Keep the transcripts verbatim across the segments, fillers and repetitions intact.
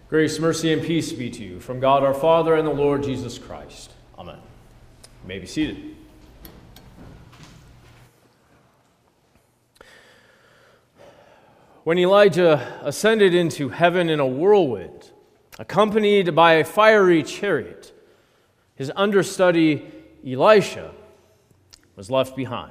Grace, mercy, and peace be to you from God our Father and the Lord Jesus Christ. Amen. You may be seated. When Elijah ascended into heaven in a whirlwind, accompanied by a fiery chariot, his understudy Elisha was left behind.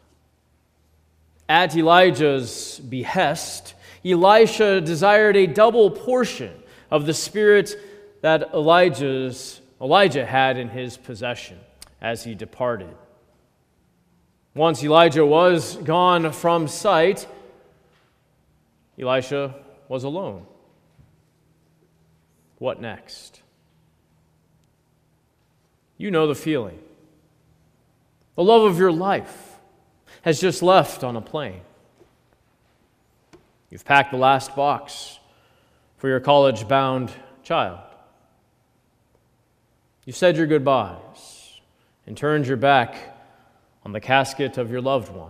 At Elijah's behest, Elisha desired a double portion of the spirit that Elijah's, Elijah had in his possession as he departed. Once Elijah was gone from sight, Elisha was alone. What next? You know the feeling. The love of your life has just left on a plane. You've packed the last box for your college-bound child. You've said your goodbyes and turned your back on the casket of your loved one.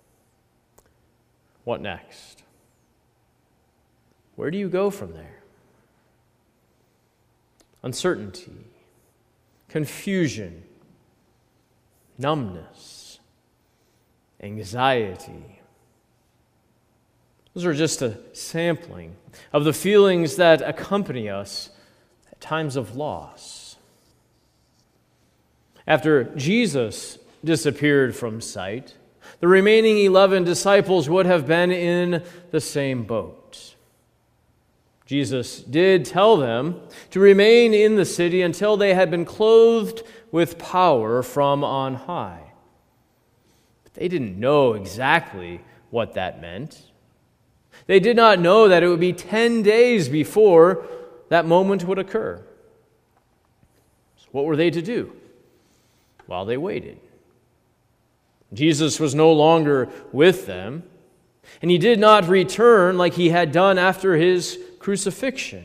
What next? Where do you go from there? Uncertainty, confusion, numbness, anxiety. Those are just a sampling of the feelings that accompany us at times of loss. After Jesus disappeared from sight, the remaining eleven disciples would have been in the same boat. Jesus did tell them to remain in the city until they had been clothed with power from on high. But they didn't know exactly what that meant. They did not know that it would be ten days before that moment would occur. So what were they to do? Well, they waited. Jesus was no longer with them, and he did not return like he had done after his crucifixion.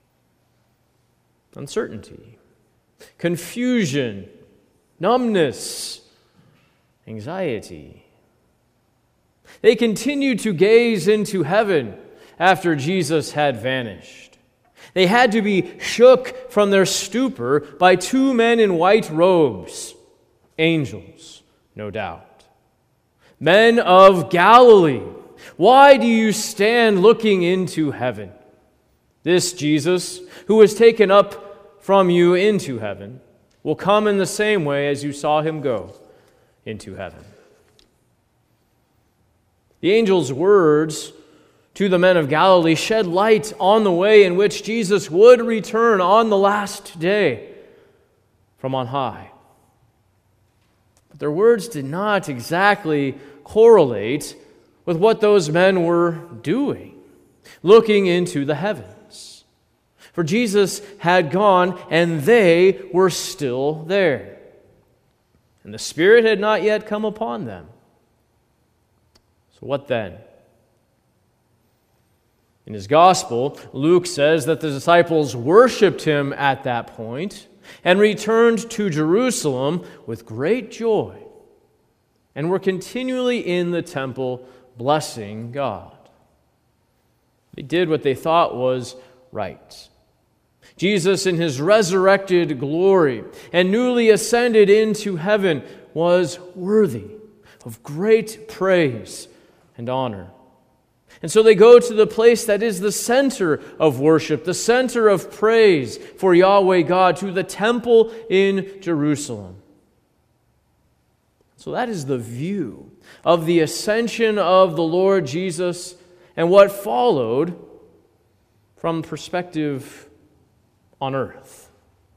Uncertainty, confusion, numbness, anxiety. They continued to gaze into heaven after Jesus had vanished. They had to be shook from their stupor by two men in white robes, angels, no doubt. Men of Galilee, why do you stand looking into heaven? This Jesus, who was taken up from you into heaven, will come in the same way as you saw him go into heaven. The angel's words to the men of Galilee shed light on the way in which Jesus would return on the last day from on high. But their words did not exactly correlate with what those men were doing, looking into the heavens. For Jesus had gone and they were still there. And the Spirit had not yet come upon them. So what then? In his gospel, Luke says that the disciples worshiped him at that point and returned to Jerusalem with great joy and were continually in the temple blessing God. They did what they thought was right. Jesus, in his resurrected glory and newly ascended into heaven, was worthy of great praise and honor. And so they go to the place that is the center of worship, the center of praise for Yahweh God, to the temple in Jerusalem. So that is the view of the ascension of the Lord Jesus and what followed from perspective on earth.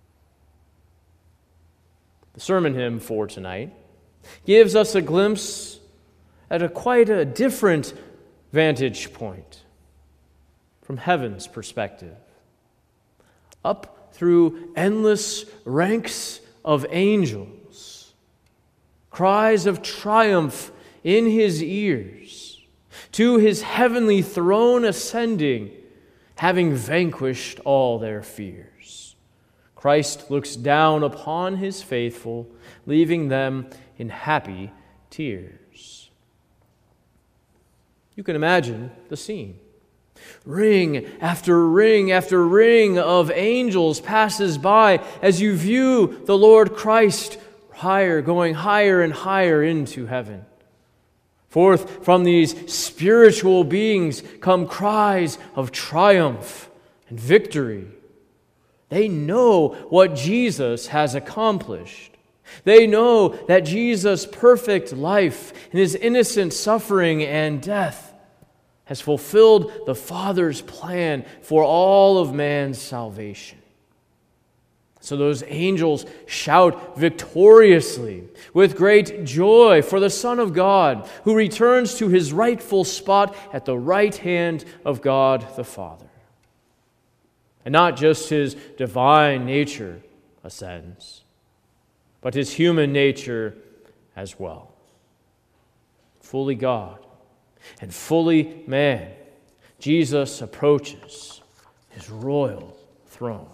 The sermon hymn for tonight gives us a glimpse at a quite a different vantage point from heaven's perspective. Up through endless ranks of angels, cries of triumph in his ears, to his heavenly throne ascending, having vanquished all their fears. Christ looks down upon his faithful, leaving them in happy tears. You can imagine the scene. Ring after ring after ring of angels passes by as you view the Lord Christ higher, going higher and higher into heaven. Forth from these spiritual beings come cries of triumph and victory. They know what Jesus has accomplished. They know that Jesus' perfect life and his innocent suffering and death has fulfilled the Father's plan for all of man's salvation. So those angels shout victoriously with great joy for the Son of God, who returns to his rightful spot at the right hand of God the Father. And not just his divine nature ascends, but his human nature as well. Fully God and fully man, Jesus approaches his royal throne.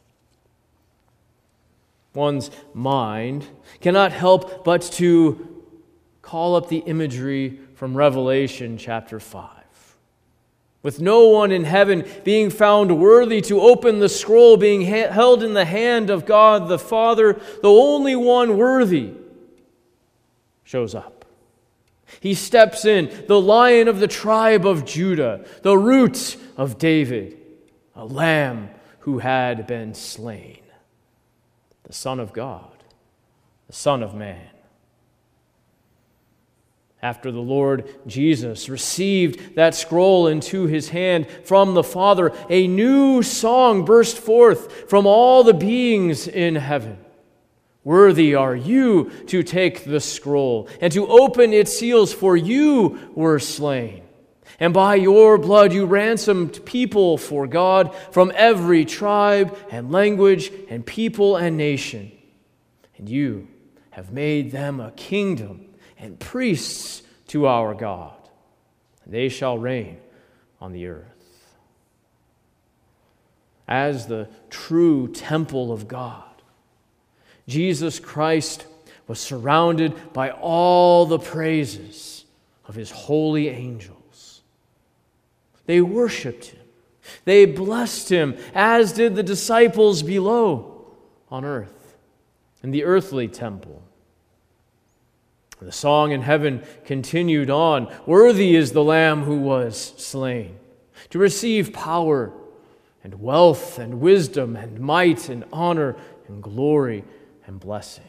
One's mind cannot help but to call up the imagery from Revelation chapter five. With no one in heaven being found worthy to open the scroll being ha- held in the hand of God the Father, the only one worthy shows up. He steps in, the Lion of the tribe of Judah, the root of David, a lamb who had been slain, the Son of God, the Son of Man. After the Lord Jesus received that scroll into his hand from the Father, a new song burst forth from all the beings in heaven. Worthy are you to take the scroll and to open its seals, for you were slain. And by your blood you ransomed people for God from every tribe and language and people and nation. And you have made them a kingdom and priests to our God. And they shall reign on the earth. As the true temple of God, Jesus Christ was surrounded by all the praises of his holy angels. They worshiped him. They blessed him, as did the disciples below on earth, in the earthly temple. The song in heaven continued on. Worthy is the Lamb who was slain, to receive power and wealth and wisdom and might and honor and glory and blessing.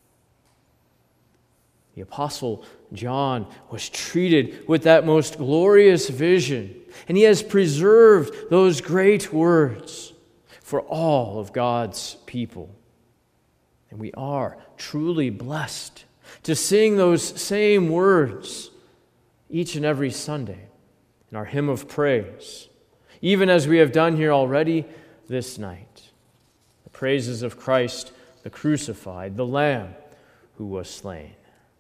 The Apostle John was treated with that most glorious vision, and he has preserved those great words for all of God's people. And we are truly blessed to sing those same words each and every Sunday in our hymn of praise, even as we have done here already this night. The praises of Christ, the crucified, the Lamb who was slain.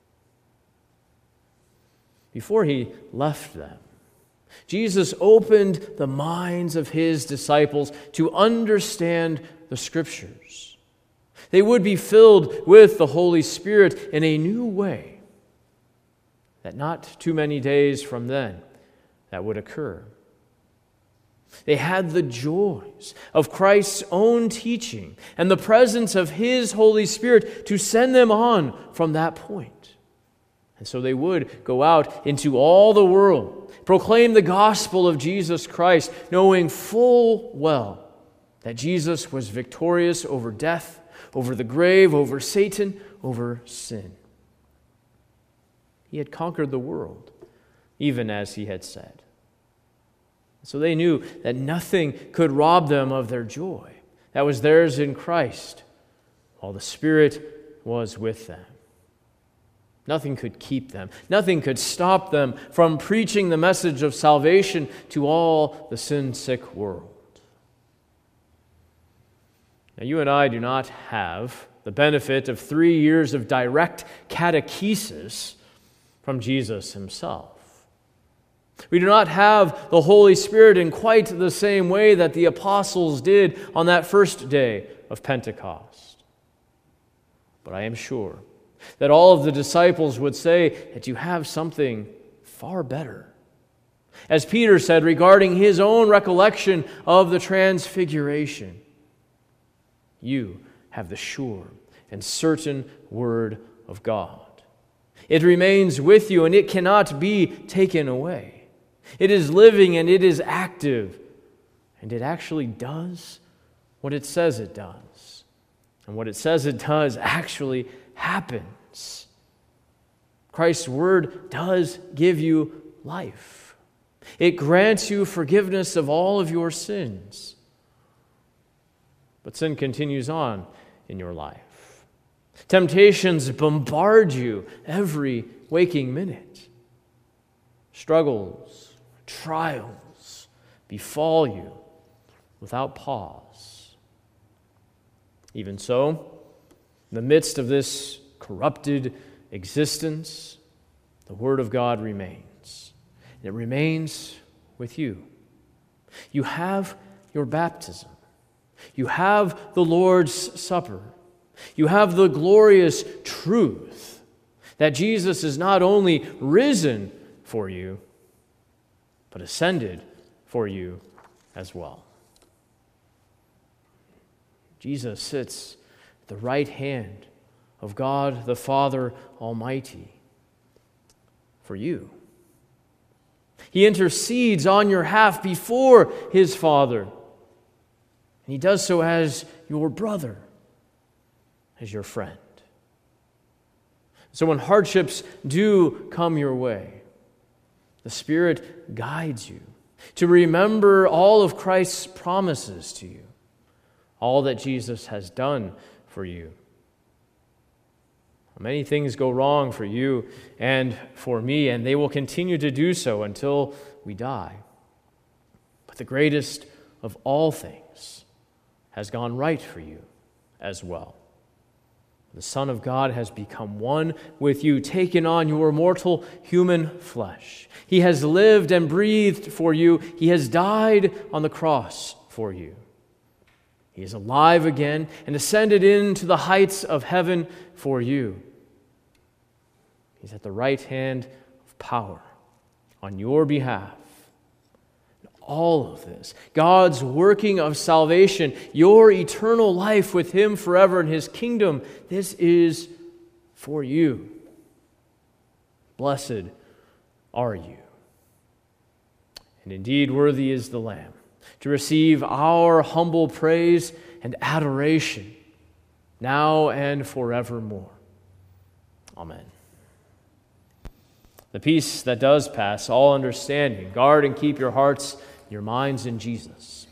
Before he left them, Jesus opened the minds of his disciples to understand the Scriptures. They would be filled with the Holy Spirit in a new way, that not too many days from then that would occur. They had the joys of Christ's own teaching and the presence of his Holy Spirit to send them on from that point. And so they would go out into all the world, proclaim the gospel of Jesus Christ, knowing full well that Jesus was victorious over death, over the grave, over Satan, over sin. He had conquered the world, even as he had said. So they knew that nothing could rob them of their joy that was theirs in Christ, while the Spirit was with them. Nothing could keep them. Nothing could stop them from preaching the message of salvation to all the sin-sick world. Now, you and I do not have the benefit of three years of direct catechesis from Jesus himself. We do not have the Holy Spirit in quite the same way that the apostles did on that first day of Pentecost. But I am sure that all of the disciples would say that you have something far better, As Peter said regarding his own recollection of the transfiguration, you have the sure and certain word of God. It remains with you and it cannot be taken away. It is living and it is active, and it actually does what it says it does. And what it says it does actually happens. Christ's word does give you life. It grants you forgiveness of all of your sins. But sin continues on in your life. Temptations bombard you every waking minute. Struggles, trials befall you without pause. Even so, in the midst of this corrupted existence, the Word of God remains. And it remains with you. You have your baptism. You have the Lord's Supper. You have the glorious truth that Jesus is not only risen for you, but ascended for you as well. Jesus sits at the right hand of God the Father Almighty for you. He intercedes on your behalf before his Father. And he does so as your brother, as your friend. So when hardships do come your way, the Spirit guides you to remember all of Christ's promises to you, all that Jesus has done for you. Many things go wrong for you and for me, and they will continue to do so until we die. But the greatest of all things has gone right for you as well. The Son of God has become one with you, taken on your mortal human flesh. He has lived and breathed for you. He has died on the cross for you. He is alive again and ascended into the heights of heaven for you. He's at the right hand of power on your behalf. All of this, God's working of salvation, your eternal life with Him forever in His kingdom, this is for you. Blessed are you. And indeed, worthy is the Lamb to receive our humble praise and adoration, now and forevermore. Amen. The peace that does pass all understanding, guard and keep your hearts, your minds in Jesus.